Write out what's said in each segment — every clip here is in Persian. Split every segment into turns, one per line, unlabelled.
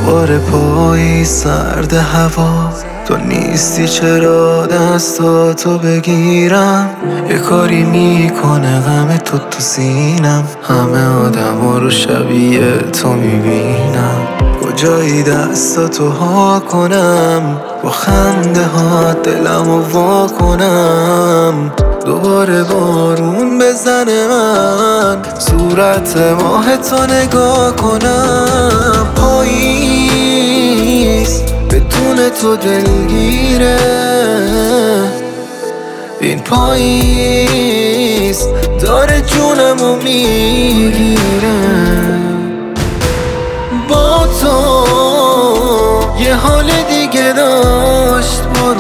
دوباره پایی سرد هوا، تو نیستی چرا دستاتو بگیرم؟ یه کاری میکنه غم تو سینم، همه آدما رو شبیه تو میبینم. کجایی دستاتو ها کنم، با خنده ها دلمو وا کنم؟ دوباره بارون بزنه من صورت ماه تو نگاه کنم. پاییز بدون تو دلگیره، این پاییز داره جونمو میگیره. با تو یه حال دیگه داشت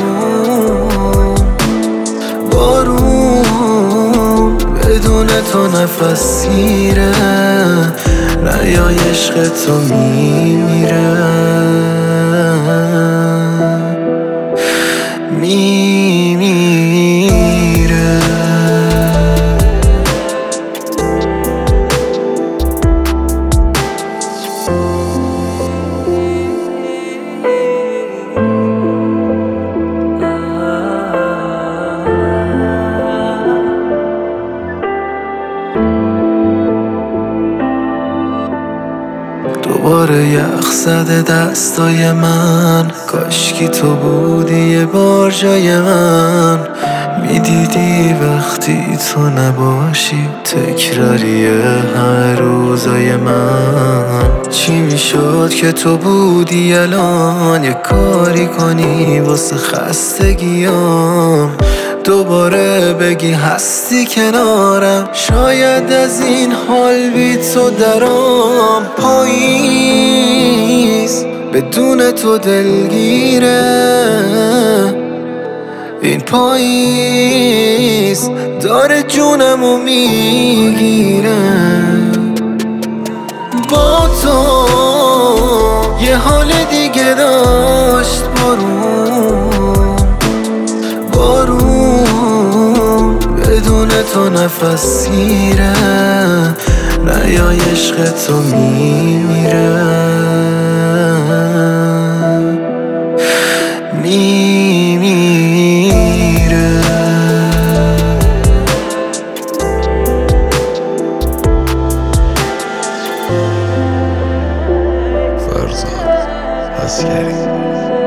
بارون بدون تو نفس گیره، ریای عشق تو میمیره. دوباره یخ زده دستای من، کاشکی تو بودی یه بار جای من. میدیدی وقتی تو نباشی تکراریه همه روزای من. چی میشد که تو بودی الان یه کاری کنی واسه خستگیام؟ دوباره بگی هستی کنارم، شاید از این حال بی تو درام. پاییز بدون تو دلگیره، این پاییز داره جونمو میگیره. با تو یه حال دیگه داشت بارون بدون تو نفس گیره، ریای عشق تو میمیره.
فرزاد عسکری